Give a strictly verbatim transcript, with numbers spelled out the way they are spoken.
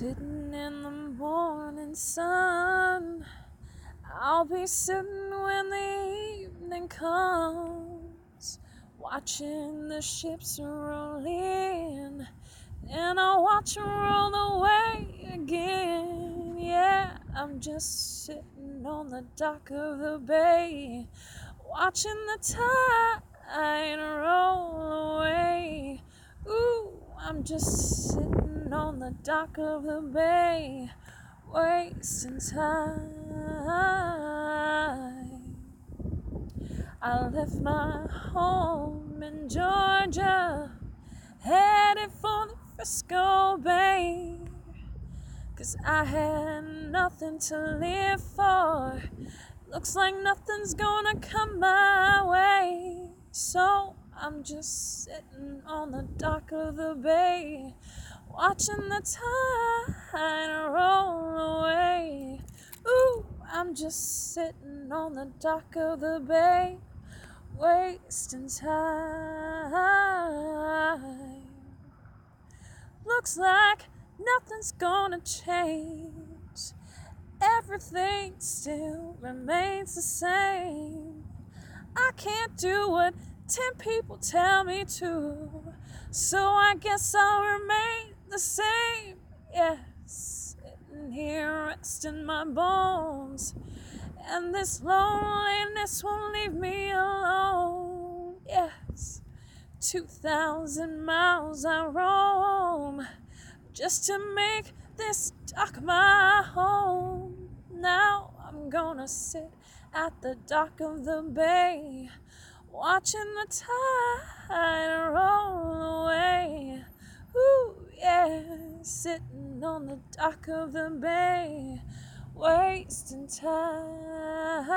Sitting in the morning sun, I'll be sitting when the evening comes, watching the ships roll in, and I'll watch them roll away again. Yeah, I'm just sitting on the dock of the bay, watching the tide roll away. Ooh, I'm just sitting on the dock of the bay, wasting time. I left my home in Georgia, headed for the Frisco Bay, 'cause I had nothing to live for. Looks like nothing's gonna come my way, so I'm just sitting on the dock of the bay, watching the tide roll away. Ooh, I'm just sitting on the dock of the bay, wasting time. Looks like nothing's gonna change. Everything still remains the same. I can't do what ten people tell me to, so I guess I'll remain the same. Yes, sitting here resting my bones, and this loneliness won't leave me alone. Yes, two thousand miles I roam just to make this dock my home. Now I'm gonna sit at the dock of the bay, watching the tide roll away. Ooh, yeah, sitting on the dock of the bay, wasting time.